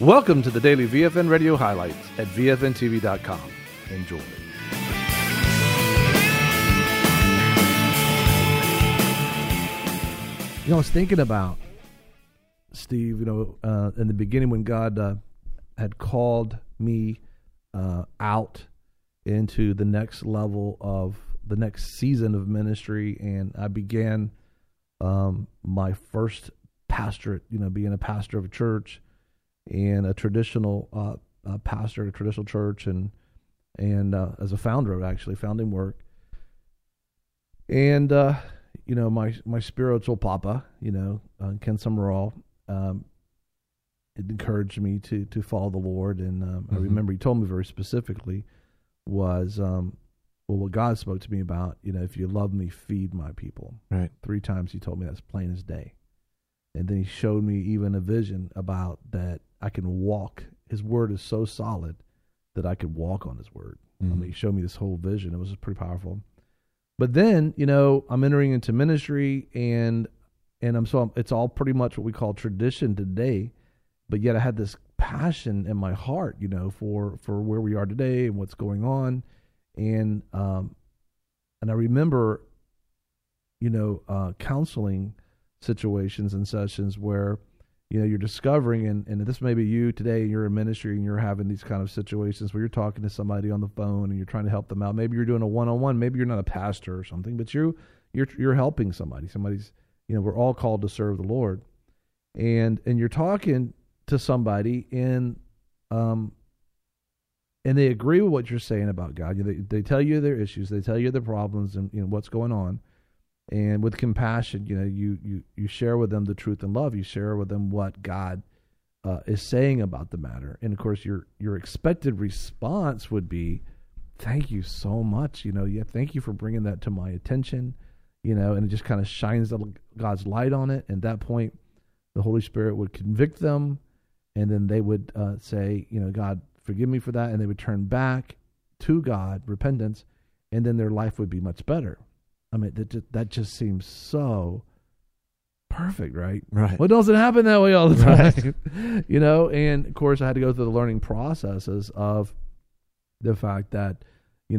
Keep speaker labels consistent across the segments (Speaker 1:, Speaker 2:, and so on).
Speaker 1: Welcome to the daily VFN Radio highlights at VFNTV.com. Enjoy. You know, I was thinking about, Steve, in the beginning when God had called me out into the next level of the next season of ministry, and I began my first pastorate, being a pastor of a church and a traditional pastor at a traditional church, and as a founder of actually founding work. And my spiritual papa, Ken Summerall, it encouraged me to follow the Lord. And I remember he told me very specifically was, what God spoke to me about, if you love me, feed my people.
Speaker 2: Right.
Speaker 1: 3 times he told me that's plain as day. And then he showed me even a vision about that I can walk. His word is so solid that I could walk on his word. I mean, he showed me this whole vision. It was pretty powerful. But then, I'm entering into ministry, and it's all pretty much what we call tradition today. But yet I had this passion in my heart, for where we are today and what's going on. And I remember, counseling situations and sessions where, you're discovering, and this may be you today, and you're in ministry and you're having these kind of situations where you're talking to somebody on the phone and you're trying to help them out. Maybe you're doing a one-on-one. Maybe you're not a pastor or something, but you're helping somebody. Somebody's, we're all called to serve the Lord, and you're talking to somebody, and they agree with what you're saying about God. They tell you their issues, they tell you their problems, and what's going on. And with compassion, you share with them the truth and love. You share with them what God is saying about the matter. And of course, your expected response would be, "Thank you so much. Thank you for bringing that to my attention." And it just kind of shines God's light on it. And at that point, the Holy Spirit would convict them, and then they would say, "God, forgive me for that," and they would turn back to God, repentance, and then their life would be much better. I mean, that just seems so perfect, right?
Speaker 2: Right.
Speaker 1: Well, it doesn't happen that way all the time,
Speaker 2: Right.
Speaker 1: And of course, I had to go through the learning processes of the fact that, we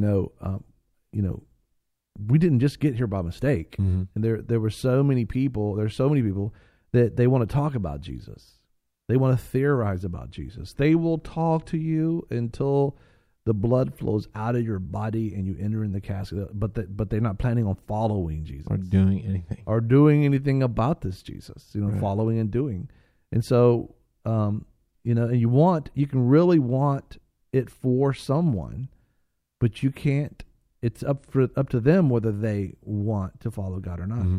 Speaker 1: didn't just get here by mistake, and there were so many people. There's so many people that they want to talk about Jesus. They want to theorize about Jesus. They will talk to you until the blood flows out of your body and you enter in the casket, but they're not planning on following Jesus
Speaker 2: Or doing anything
Speaker 1: about this Jesus,
Speaker 2: Right.
Speaker 1: following and doing. And so, and you can really want it for someone, but you can't. It's up to them whether they want to follow God or not.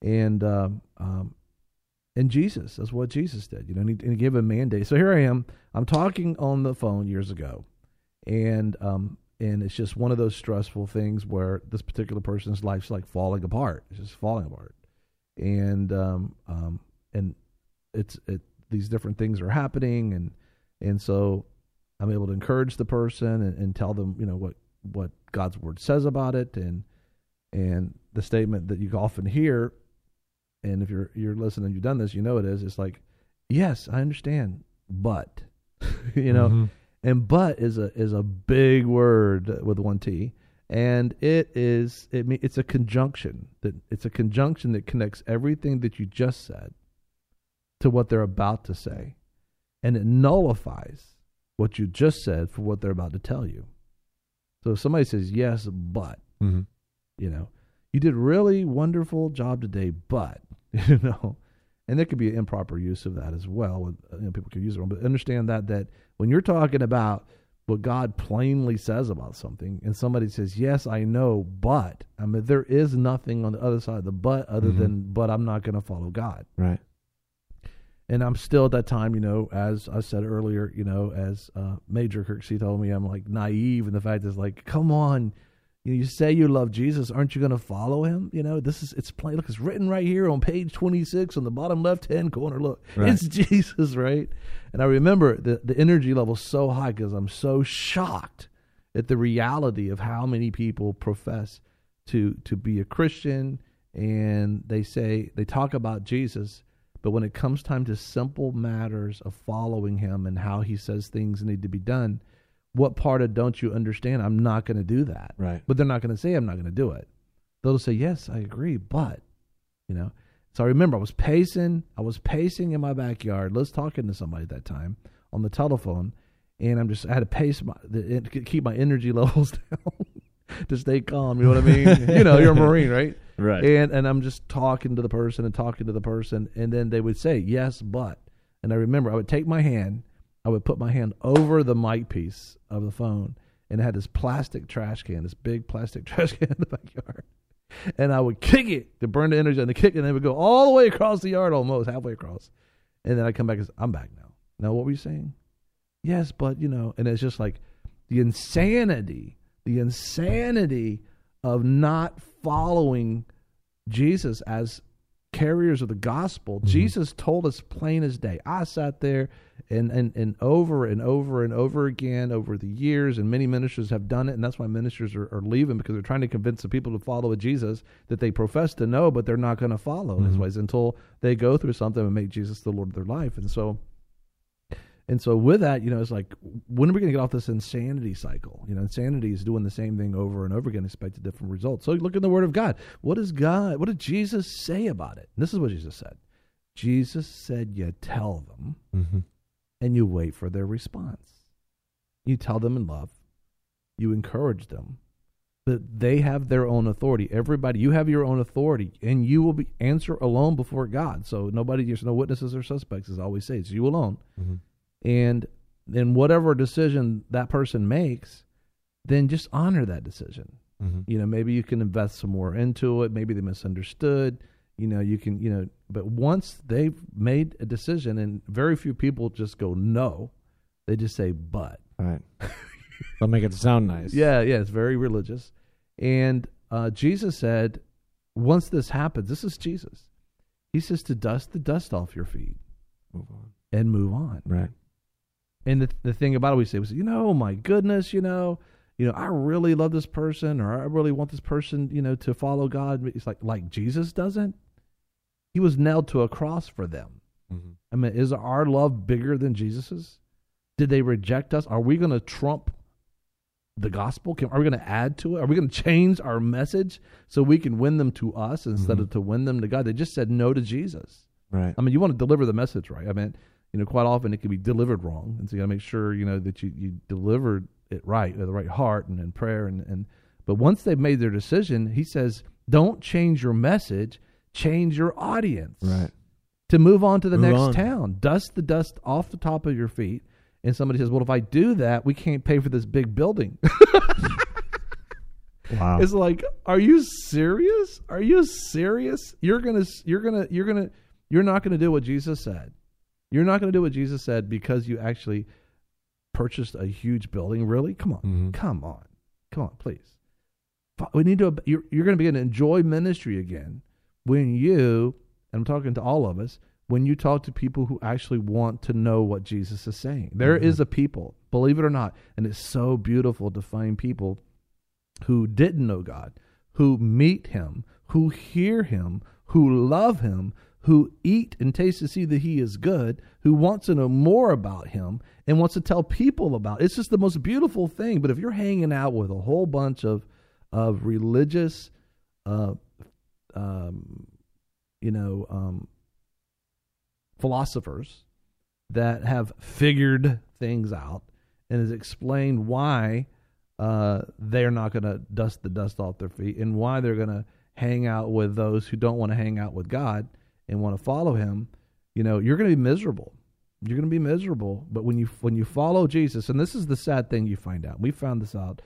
Speaker 1: And Jesus, that's what Jesus did, and he gave a mandate. So here I am. I'm talking on the phone years ago. And it's just one of those stressful things where this particular person's life's like falling apart. It's just falling apart. And these different things are happening, and so I'm able to encourage the person and tell them, what God's word says about it, and the statement that you often hear, and if you're listening, you've done this, it is. It's like, yes, I understand, but And but is a big word with one T, and it's a conjunction that connects everything that you just said to what they're about to say, and it nullifies what you just said for what they're about to tell you. So if somebody says yes, but you did really wonderful job today, but and there could be an improper use of that as well. People could use it wrong, but understand that when you're talking about what God plainly says about something, and somebody says, "Yes, I know, but," there is nothing on the other side of the but other than, "But I'm not going to follow God."
Speaker 2: Right.
Speaker 1: And I'm still at that time, as I said earlier, as Major Kirksey told me, I'm like naive, and the fact is like, come on. You say you love Jesus, aren't you going to follow him? It's plain. Look, it's written right here on page 26 on the bottom left-hand corner. Look,
Speaker 2: right.
Speaker 1: It's Jesus, right? And I remember the energy level so high because I'm so shocked at the reality of how many people profess to be a Christian, and they talk about Jesus, But when it comes time to simple matters of following him and how he says things need to be done, what part of don't you understand? I'm not going to do that.
Speaker 2: Right.
Speaker 1: But they're not going to say I'm not going to do it. They'll say, yes, I agree, but, So I remember I was pacing in my backyard. Liz talking to somebody at that time on the telephone, and I had to pace keep my energy levels down to stay calm. You know what I mean? You're a Marine, right?
Speaker 2: Right.
Speaker 1: And I'm just talking to the person, and then they would say, yes, but. And I remember I would take my hand, I would put my hand over the mic piece of the phone, and it had this plastic trash can, this big plastic trash can in the backyard. And I would kick it to burn the energy on the kick, and it would go all the way across the yard, almost halfway across. And then I come back and say, I'm back now. Now, what were you saying? Yes, but, and it's just like the insanity of not following Jesus as carriers of the gospel. Mm-hmm. Jesus told us plain as day. I sat there and over and over and over again over the years, and many ministers have done it, and that's why ministers are leaving, because they're trying to convince the people to follow a Jesus that they profess to know, but they're not going to follow his ways until they go through something and make Jesus the Lord of their life. And so with that, it's like, when are we going to get off this insanity cycle? Insanity is doing the same thing over and over again, expecting different results. So look in the Word of God. What did Jesus say about it? And this is what Jesus said. Jesus said, you tell them, and you wait for their response. You tell them in love. You encourage them. But they have their own authority. Everybody, you have your own authority, and you will answer alone before God. So there's no witnesses or suspects, as I always say. It's you alone. Mm-hmm. And then whatever decision that person makes, then just honor that decision. Mm-hmm. Maybe you can invest some more into it. Maybe they misunderstood. You can, but once they've made a decision, and very few people just go no, they just say but.
Speaker 2: All right. They'll make it sound nice.
Speaker 1: Yeah, it's very religious. And Jesus said, once this happens, this is Jesus. He says to dust the dust off your feet.
Speaker 2: Move on.
Speaker 1: And move on.
Speaker 2: Right.
Speaker 1: And the thing about it, we say, my goodness, I really love this person, or I really want this person, to follow God. It's like Jesus doesn't. He was nailed to a cross for them. Mm-hmm. I mean, is our love bigger than Jesus's? Did they reject us? Are we going to trump the gospel? Are we going to add to it? Are we going to change our message so we can win them to us instead of to win them to God? They just said no to Jesus.
Speaker 2: Right.
Speaker 1: I mean, you want to deliver the message right. I mean, quite often it can be delivered wrong. And so you got to make sure, that you delivered it right, with the right heart and in prayer. But once they've made their decision, he says, don't change your message, change your audience.
Speaker 2: Right.
Speaker 1: To move on to the next town. Dust the dust off the top of your feet. And somebody says, well, if I do that, we can't pay for this big building.
Speaker 2: Wow.
Speaker 1: It's like, are you serious? Are you serious? You're not going to do what Jesus said. You're not going to do what Jesus said because you actually purchased a huge building. Really? Come on. Mm-hmm. Come on, please. We need to. You're going to begin to enjoy ministry again when you, and I'm talking to all of us, when you talk to people who actually want to know what Jesus is saying. There is a people, believe it or not, and it's so beautiful to find people who didn't know God, who meet him, who hear him, who love him, who eat and taste to see that he is good, who wants to know more about him and wants to tell people about it. It's just the most beautiful thing. But if you're hanging out with a whole bunch of religious, philosophers that have figured things out and has explained why they're not going to dust the dust off their feet and why they're going to hang out with those who don't want to hang out with God and want to follow him, you're going to be miserable. You're going to be miserable. But when you follow Jesus, and this is the sad thing you find out. We found this out,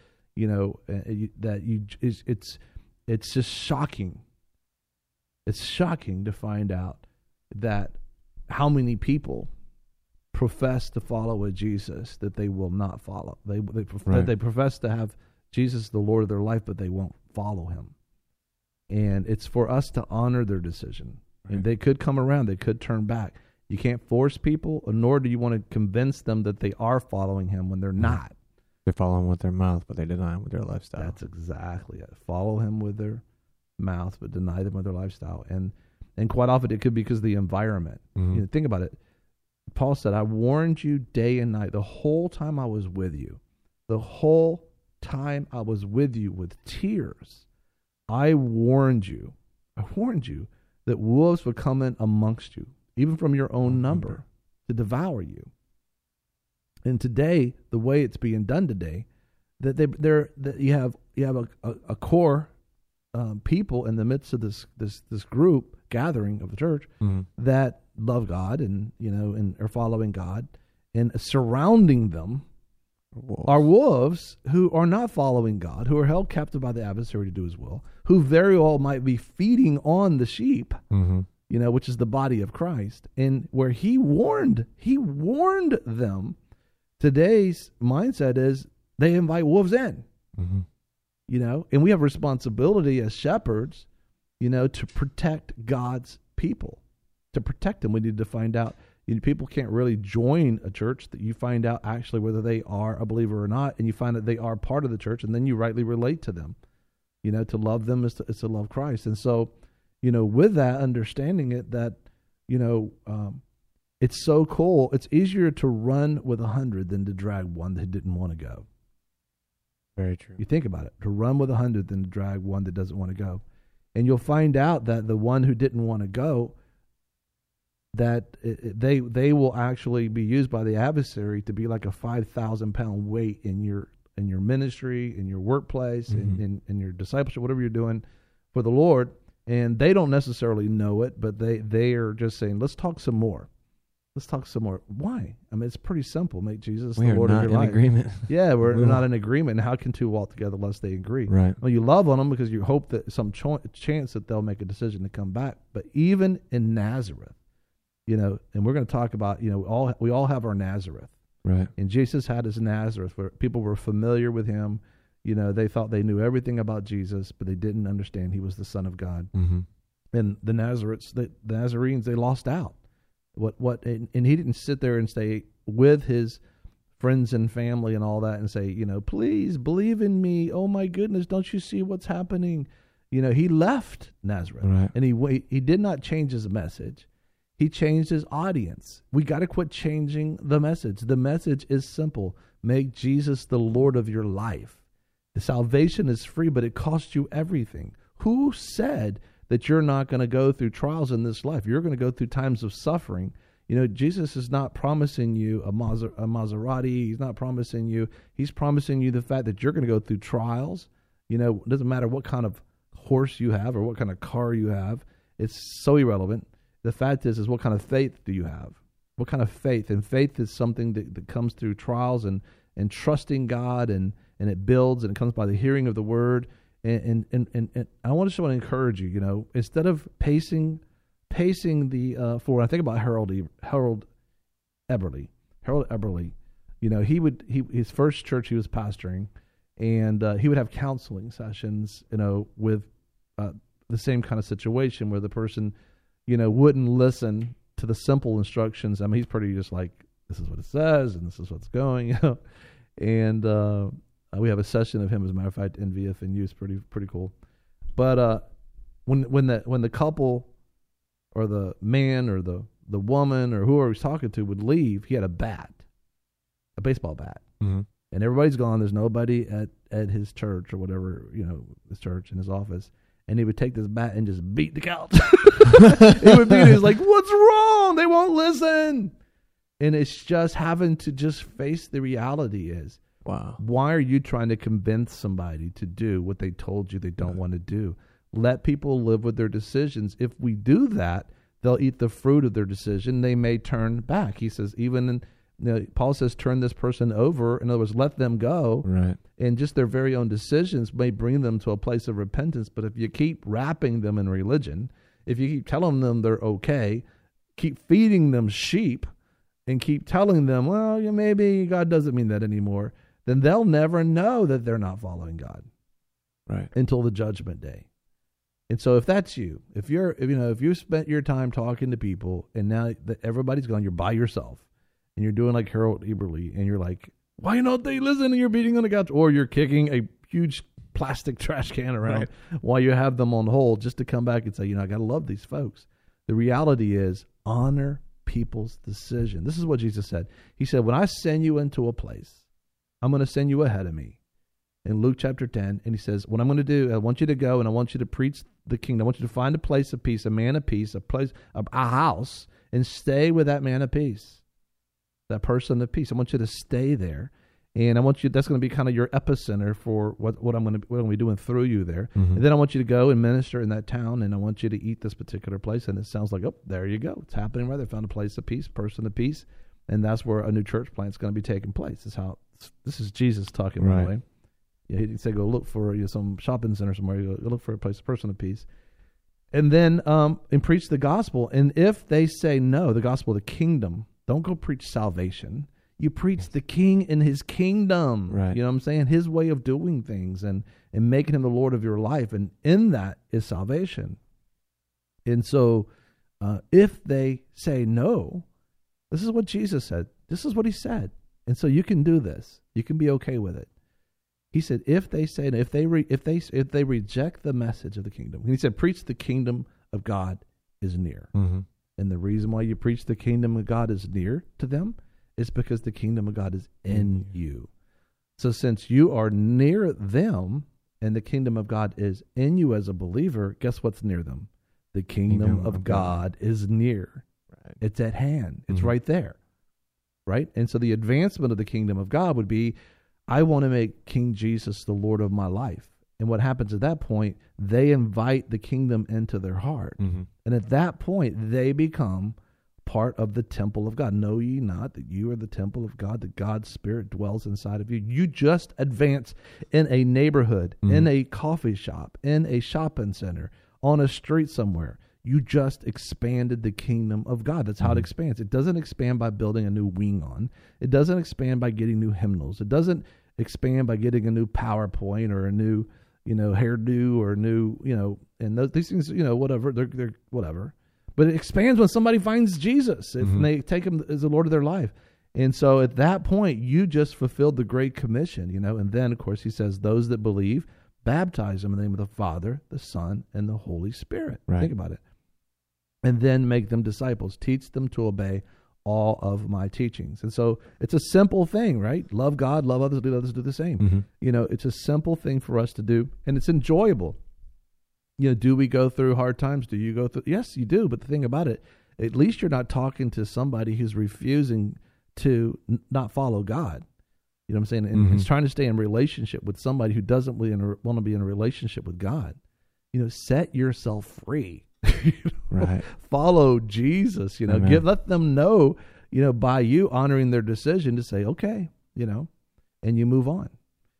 Speaker 1: it's just shocking. It's shocking to find out that how many people profess to follow a Jesus that they will not follow. They profess to have Jesus the Lord of their life, but they won't follow him. And it's for us to honor their decision. Right. And they could come around. They could turn back. You can't force people, nor do you want to convince them that they are following him when they're not.
Speaker 2: They follow him with their mouth, but they deny him with their lifestyle.
Speaker 1: That's exactly it. Follow him with their mouth, but deny them with their lifestyle. And And quite often it could be because of the environment.
Speaker 2: Mhm.
Speaker 1: You know, think about it. Paul said, I warned you day and night the whole time I was with you. The whole time I was with you with tears. I warned you that wolves would come in amongst you, even from your own number, to devour you. And today, the way it's being done today, that you have a core people in the midst of this group gathering of the church that love God and are following God, and surrounding them are wolves who are not following God, who are held captive by the adversary to do his will, who very well might be feeding on the sheep, which is the body of Christ, and where he warned them. Today's mindset is they invite wolves in, and we have responsibility as shepherds, to protect God's people. To protect them, we need to find out. People can't really join a church that you find out actually whether they are a believer or not, and you find that they are part of the church, and then you rightly relate to them. To love them is to love Christ. And so, with that, understanding it, that, it's so cool. It's easier to run with 100 than to drag one that didn't want to go.
Speaker 2: Very true.
Speaker 1: You think about it, to run with 100 than to drag one that doesn't want to go. And you'll find out that the one who didn't want to go, that they will actually be used by the adversary to be like a 5,000-pound weight in your ministry, in your workplace, in your discipleship, whatever you're doing for the Lord. And they don't necessarily know it, but they are just saying, let's talk some more. Let's talk some more. Why? I mean, it's pretty simple. Make Jesus the Lord of your life. We are not in agreement. Yeah, we're not in agreement. And how can two walk together unless they agree?
Speaker 2: Right.
Speaker 1: Well, you love on them because you hope that some chance that they'll make a decision to come back. But even in Nazareth, and we're going to talk about, we all have our Nazareth.
Speaker 2: Right. And
Speaker 1: Jesus had his Nazareth where people were familiar with him. They thought they knew everything about Jesus, but they didn't understand he was the Son of God. And the Nazarenes, they lost out. And he didn't sit there and stay with his friends and family and all that and say, please believe in me. Oh my goodness, don't you see what's happening? He left Nazareth,
Speaker 2: right.
Speaker 1: And he did not change his message. He changed his audience. We got to quit changing the message. The message is simple. Make Jesus the Lord of your life. The salvation is free, but it costs you everything. Who said that you're not going to go through trials in this life? You're going to go through times of suffering. Jesus is not promising you a Maserati. He's not promising you. He's promising you the fact that you're going to go through trials. It doesn't matter what kind of horse you have or what kind of car you have. It's so irrelevant. The fact is what kind of faith do you have? What kind of faith? And faith is something that comes through trials and trusting God, and it builds, and it comes by the hearing of the word. And I want to encourage you, instead of pacing the floor. I think about Harold Eberly. Harold Eberly, his first church he was pastoring, and he would have counseling sessions, with the same kind of situation where the person, wouldn't listen to the simple instructions. I mean, he's pretty just like, this is what it says, and this is what's going, And we have a session of him, as a matter of fact, in VFNU. It's pretty cool. But when the couple or the man or the woman or whoever he's talking to would leave, he had a baseball bat. And everybody's gone. There's nobody at his church or whatever, his church in his office. And he would take this bat and just beat the couch. He would beat it. He's like, what's wrong? They won't listen. And it's just having to just face the reality is,
Speaker 2: wow,
Speaker 1: why are you trying to convince somebody to do what they told you they don't want to do? Let people live with their decisions. If we do that, they'll eat the fruit of their decision. They may turn back. He says, Paul says, turn this person over. In other words, let them go.
Speaker 2: Right.
Speaker 1: And just their very own decisions may bring them to a place of repentance. But if you keep wrapping them in religion, if you keep telling them they're okay, keep feeding them sheep, and keep telling them, well, maybe God doesn't mean that anymore, then they'll never know that they're not following God,
Speaker 2: right,
Speaker 1: until the judgment day. And so, if that's you, if you spent your time talking to people, and now that everybody's gone, you're by yourself, and you're doing like Harold Eberly, and you're like, why not they listen? And you're beating on the couch, or you're kicking a huge plastic trash can around while you have them on hold, just to come back and say, I got to love these folks. The reality is honor people's decision. This is what Jesus said. He said, when I send you into a place, I'm going to send you ahead of me. In Luke chapter 10, and he says, what I'm going to do, I want you to go and I want you to preach the kingdom. I want you to find a place of peace, a man of peace, a house, and stay with that man of peace, that person of peace. I want you to stay there. And I want you, that's going to be kind of your epicenter for what I'm going to be doing through you there.
Speaker 2: Mm-hmm.
Speaker 1: And then I want you to go and minister in that town, and I want you to eat this particular place. And it sounds like, oh, there you go. It's happening right there. Found a place of peace, person of peace. And that's where a new church plant is going to be taking place. This is Jesus talking, by the way. Yeah, he didn't say go look for some shopping center somewhere. You go look for a place, person of peace. And then and preach the gospel. And if they say no, the gospel of the kingdom, don't go preach salvation. You preach the king and his kingdom.
Speaker 2: Right.
Speaker 1: You know what I'm saying? His way of doing things and making him the Lord of your life. And in that is salvation. And so if they say no, this is what Jesus said. This is what he said. And so you can do this. You can be okay with it. He said, if they say, if they reject the message of the kingdom, and he said, preach the kingdom of God is near.
Speaker 2: Mm-hmm.
Speaker 1: And the reason why you preach the kingdom of God is near to them is because the kingdom of God is in you. So since you are near them and the kingdom of God is in you as a believer, guess what's near them? The kingdom of God is near.
Speaker 2: Right.
Speaker 1: It's at hand. It's
Speaker 2: Mm-hmm.
Speaker 1: right there. Right? And so the advancement of the kingdom of God would be, I want to make King Jesus the Lord of my life. And what happens at that point, they invite the kingdom into their heart.
Speaker 2: Mm-hmm.
Speaker 1: And at that point, they become part of the temple of God. Know ye not that you are the temple of God, that God's Spirit dwells inside of you? You just advance in a neighborhood,
Speaker 2: Mm-hmm.
Speaker 1: in a coffee shop, in a shopping center, on a street somewhere. You just expanded the kingdom of God. That's how it expands. It doesn't expand by building a new wing on. It doesn't expand by getting new hymnals. It doesn't expand by getting a new PowerPoint or a new, hairdo or a new, and these things, whatever, they're whatever. But it expands when somebody finds Jesus, if they take him as the Lord of their life. And so at that point, you just fulfilled the Great Commission, And then, of course, he says, those that believe, baptize them in the name of the Father, the Son, and the Holy Spirit.
Speaker 2: Right.
Speaker 1: Think about it. And then make them disciples. Teach them to obey all of my teachings. And so it's a simple thing, right? Love God, love others, let others do the same.
Speaker 2: Mm-hmm.
Speaker 1: It's a simple thing for us to do, and it's enjoyable. Do we go through hard times? Do you go through? Yes, you do. But the thing about it, at least you're not talking to somebody who's refusing to not follow God. You know what I'm saying? And he's trying to stay in relationship with somebody who doesn't really want to be in a relationship with God. Set yourself free.
Speaker 2: Right.
Speaker 1: Follow Jesus.
Speaker 2: Amen.
Speaker 1: Let them know. By you honoring their decision to say, okay, and you move on.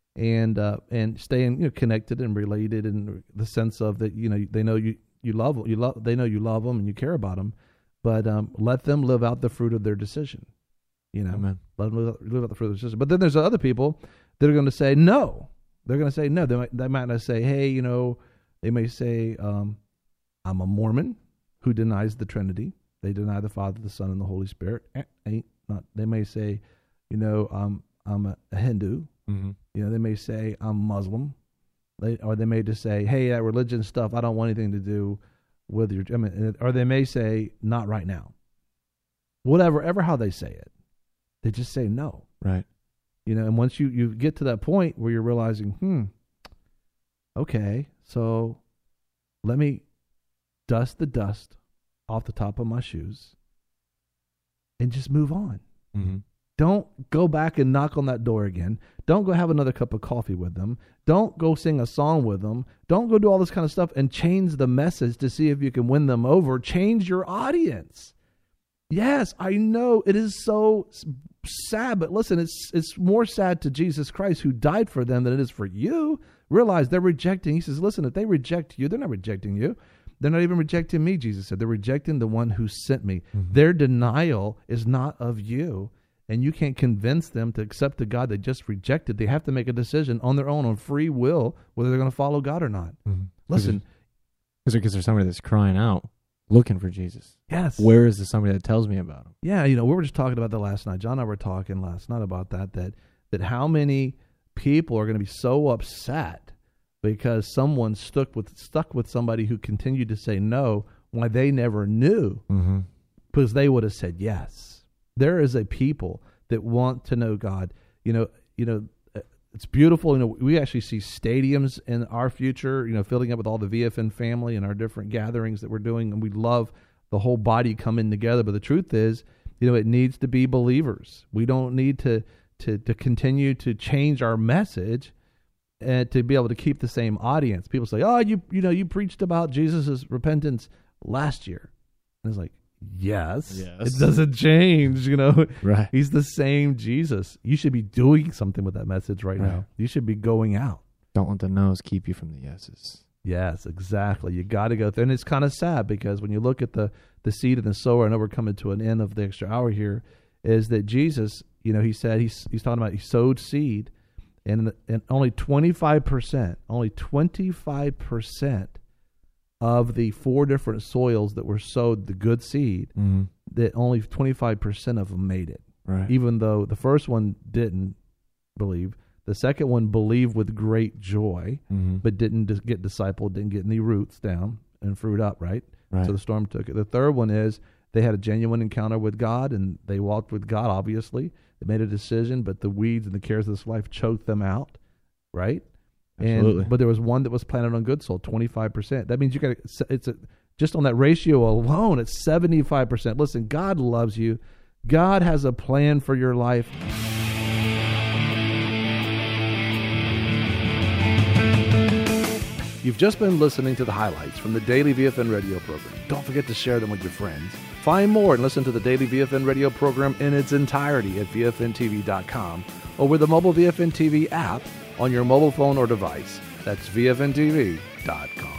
Speaker 1: And staying connected and related in the sense of that they know you love they know you love them and you care about them, but let them live out the fruit of their decision.
Speaker 2: Amen.
Speaker 1: Let them live out the fruit of their decision. But then there's other people that are going to say no. They're going to say no. They might not say, hey, they may say, I'm a Mormon who denies the Trinity. They deny the Father, the Son, and the Holy Spirit. They may say, I'm a Hindu.
Speaker 2: Mm-hmm.
Speaker 1: They may say, I'm Muslim. Or they may just say, hey, that religion stuff, I don't want anything to do with your... or they may say, not right now. Whatever, how they say it. They just say no.
Speaker 2: Right.
Speaker 1: And once you get to that point where you're realizing, okay, so let me dust the dust off the top of my shoes and just move on.
Speaker 2: Mm-hmm.
Speaker 1: Don't go back and knock on that door again. Don't go have another cup of coffee with them. Don't go sing a song with them. Don't go do all this kind of stuff and change the message to see if you can win them over. Change your audience. Yes, I know it is so sad, but listen, it's more sad to Jesus Christ who died for them than it is for you. Realize they're rejecting. He says, listen, if they reject you, they're not rejecting you. They're not even rejecting me, Jesus said. They're rejecting the one who sent me. Mm-hmm. Their denial is not of you. And you can't convince them to accept the God they just rejected. They have to make a decision on their own, on free will, whether they're going to follow God or not.
Speaker 2: Mm-hmm.
Speaker 1: Listen.
Speaker 2: Because there's somebody that's crying out, looking for Jesus.
Speaker 1: Yes.
Speaker 2: Where is the somebody that tells me about him?
Speaker 1: Yeah, we were just talking about that last night. John and I were talking last night about that how many people are going to be so upset because someone stuck with somebody who continued to say no why they never knew,
Speaker 2: Mm-hmm.
Speaker 1: because they would have said yes. There is a people that want to know God. It's beautiful. We actually see stadiums in our future, filling up with all the VFN family and our different gatherings that we're doing, and we love the whole body coming together. But the truth is, it needs to be believers. We don't need to continue to change our message and to be able to keep the same audience. People say, "Oh, you preached about Jesus' repentance last year," and it's like, Yes. It doesn't change,
Speaker 2: Right.
Speaker 1: He's the same Jesus. You should be doing something with that message right now. You should be going out.
Speaker 2: Don't let the no's keep you from the yeses.
Speaker 1: Yes, exactly. You got to go through. And it's kind of sad because when you look at the seed and the sower, I know we're coming to an end of the extra hour here, is that Jesus, he said, he's talking about he sowed seed, and only 25% of the 4 different soils that were sowed the good seed, that only 25% of them made it.
Speaker 2: Right.
Speaker 1: Even though the first one didn't believe, the second one believed with great joy, but didn't get discipled, didn't get any roots down and fruit up, right? So the storm took it. The third one is they had a genuine encounter with God, and they walked with God, obviously. They made a decision, but the weeds and the cares of this life choked them out, right?
Speaker 2: Absolutely.
Speaker 1: But there was one that was planted on good soil, 25%. That means just on that ratio alone, it's 75%. Listen, God loves you. God has a plan for your life. You've just been listening to the highlights from the Daily VFN radio program. Don't forget to share them with your friends. Find more and listen to the Daily VFN radio program in its entirety at VFNTV.com or with the mobile VFN TV app on your mobile phone or device. That's VFNTV.com.